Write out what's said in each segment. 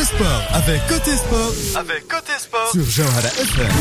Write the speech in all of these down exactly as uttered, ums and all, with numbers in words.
Sport avec Côté Sport, avec Côté Sport sur جوهرة اف ام.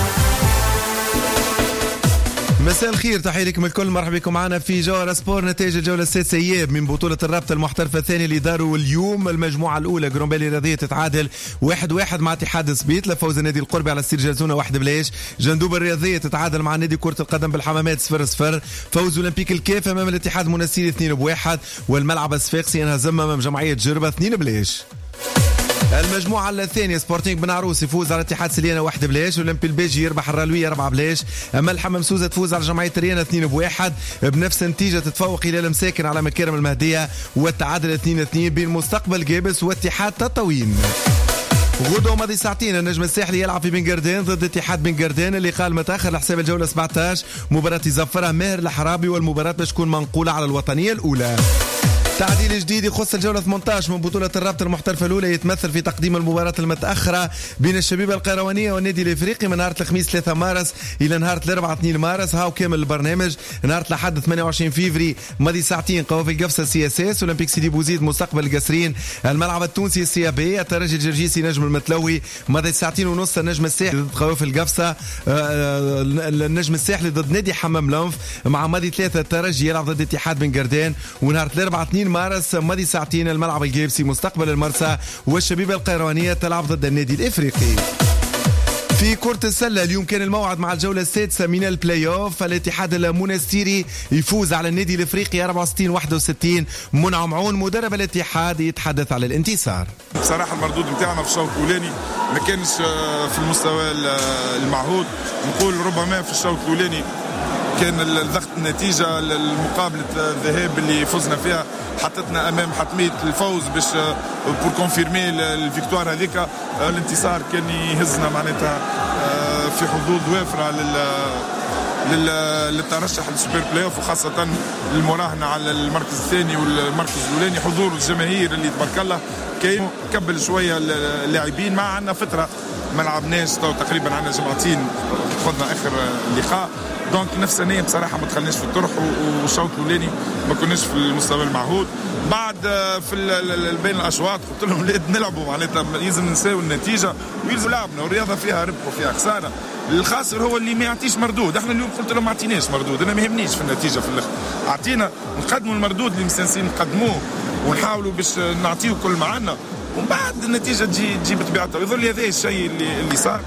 مساء الخير، تحية لكم الكل، مرحبا بكم معنا في جوهرة سبور. نتائج الجولة السادسة اياب من بطولة الرابطة المحترفة الثانية اللي داروا اليوم. المجموعة الأولى جرومبالي الرياضية تتعادل واحد واحد مع اتحاد سبيت لفوز النادي القربي على ستير جازونا واحد بلاش. جندوب الرياضية تتعادل مع نادي كرة القدم بالحمامات صفر صفر. فوز أولمبيك الكاف أمام الاتحاد المنستيري اثنين بواحد. والملعب الصفاقسي انهزم أمام جمعية جربة اثنين بلاش. المجموعة الثانية سبورتينغ بن عروس يفوز على اتحاد سليانة واحد بلاش. اولمبي البيجي يربح الرالوية أربعة بلاش. اما الحمام سوزة تفوز على جمعية ريانا اثنين بواحد. بنفس النتيجة تتفوق هلال المساكن على مكارم المهدية والتعادل اثنين اثنين بين مستقبل جابس واتحاد تطاوين. غدوة ماضي ساعتين النجم الساحلي يلعب في بن قردان ضد اتحاد بن قردان اللي قال متاخر لحساب الجولة سبعة عشر. مباراة يزفرها ماهر الحرابي والمباراة باش تكون منقولة على الوطنية الأولى. تعديل جديد يخص الجولة ثمانية عشر من بطولة الرابطة المحترفة الأولى يتمثل في تقديم المباراة المتأخرة بين الشبيبة القيروانية والنادي الإفريقي من نهار الخميس ثلاثة مارس إلى نهار الأربعاء اثنين مارس. هاو كامل البرنامج. نهار الأحد ثمانية وعشرين فيفري ماضي ساعتين قوافل القفصة سي اس اس. أولمبيك سيدي بوزيد مستقبل القصرين. الملعب التونسي السي بي. الترجي الجرجيسي نجم المتلوي ماضي ساعتين ونص. النجم الساحلي ضد قوافل القفصة. النجم الساحلي ضد نادي حمام لنف. مع ماضي ثلاثة الترجي يلعب ضد اتحاد بن قردان. ونهار الأربعاء اثنين مارس ماضي ساعتين الملعب الجيبسي مستقبل المرسى والشبيبة القيروانية تلعب ضد النادي الإفريقي. في كرة السلة اليوم كان الموعد مع الجولة السادسة من البلاي اوف. الاتحاد المنستيري يفوز على النادي الإفريقي أربعة وستين واحد وستين. منعم عون مدرب الاتحاد يتحدث على الانتصار. بصراحة المردود متاعنا في الشوط الأولاني ما كانش في المستوى المعهود. نقول ربما في الشوط الأولاني كان الضغط النتيجة المقابلة الذهاب اللي فزنا فيها حطتنا أمام حتمية الفوز باش بور كونفيرمي الفيكتوار هذيك. الانتصار كان يهزنا معناتها في حظوظ وافرة لل للترشح للسوبر بلاي اوف، وخاصة المراهنة على المركز الثاني والمركز الأولاني. حضور الجماهير اللي تبارك الله كاين كبل شوية اللاعبين. مع عنا فترة ما لعبناش تقريبا، عنا جمعتين خذنا آخر لقاء. دونك نفس النية بصراحة ما دخلناش في الطرح، والشوط الأولاني ما كناش في المستوى المعهود. بعد في بين الأشواط قلت لهم لا نلعبوا معناتها لازم نساوي النتيجة ويلزم لعبنا، والرياضة فيها ربح وفيها خسارة. الخاسر هو اللي ما يعطيش مردود. احنا اليوم قلت لهم ما عطيناش مردود. انا ما يهمنيش في النتيجة في الاخر، اعطينا نقدموا المردود اللي مستنسين نقدموه ونحاولوا باش نعطيه كل معنا، ومن بعد النتيجة تجي تجي بطبيعتها. ويظل هذا الشيء اللي اللي صار.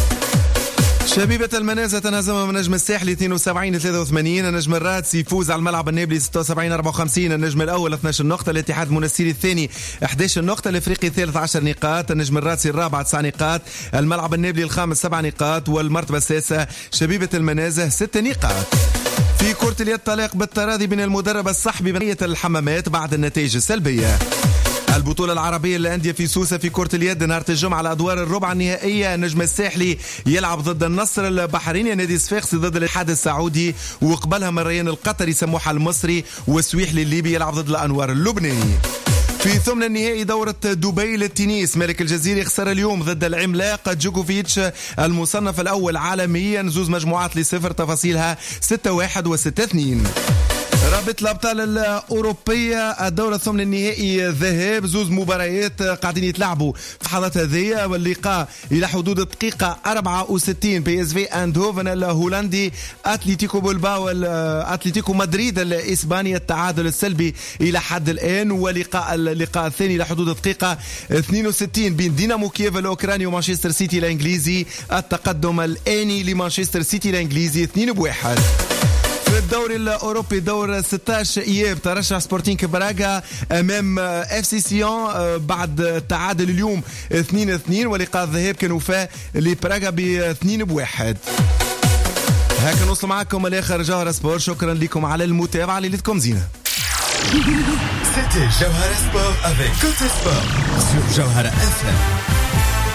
شبيبة المنازة تنهزم من النجم الساحلي اثنين وسبعين ثلاثة وثمانين. النجم الرادس يفوز على الملعب النابلي ستة وسبعين أربعة وخمسين. النجم الأول اثني عشر نقطة. الاتحاد المنستيري الثاني أحد عشر نقطة. الإفريقي الثالث عشر نقاط. النجم الرادسي الرابع تسع نقاط. الملعب النابلي الخامس سبع نقاط. والمرتبة السادسة شبيبة المنازة ست نقاط. في كرة اليد طلاق بالتراضي بين المدرب الصحبي بنية الحمامات بعد النتائج السلبية. البطولة العربية للأندية في سوسة في كرة اليد نهار الجمعة على أدوار الربع النهائية. النجم الساحلي يلعب ضد النصر البحريني. نادي الصفاقسي ضد الاتحاد السعودي. وقبلها من الريان القطري سموحة المصري. والسويحلي الليبي يلعب ضد الأنوار اللبناني. في ثمن النهائي دورة دبي للتنس ملك الجزيرة خسر اليوم ضد العملاق جوكوفيتش المصنف الأول عالميا. زوز مجموعات لصفر. تفاصيلها ستة واحد وستة اثنين. رابط الأبطال الأوروبية الدورة الثمن النهائي ذهاب. زوز مباريات قاعدين يتلعبوا في اللحظات هذه، واللقاء إلى حدود الدقيقة أربعة وستين. بي اس في اندهوفن الهولندي أتليتيكو بلباو أتليتيكو مدريد الإسباني التعادل السلبي إلى حد الآن. ولقاء اللقاء الثاني إلى حدود الدقيقة اثنين وستين بين دينامو كييف الأوكراني ومانشستر سيتي الإنجليزي. التقدم الآني لمانشستر سيتي الإنجليزي اثنين بواحد. في الدوري الأوروبي دور ستة عشر إياب ترشح سبورتينغ براغا أمام اف سي سيون بعد التعادل اليوم اثنين اثنين. ولقاء الذهاب كان وفاء لبراغا باثنين بواحد. هكذا نوصل معكم الآخر جوهرة سبور. شكرا لكم على المتابعة. ليلتكم زينة. C'était Jawhara Sport avec Côté Sport sur Jawhara اف ام.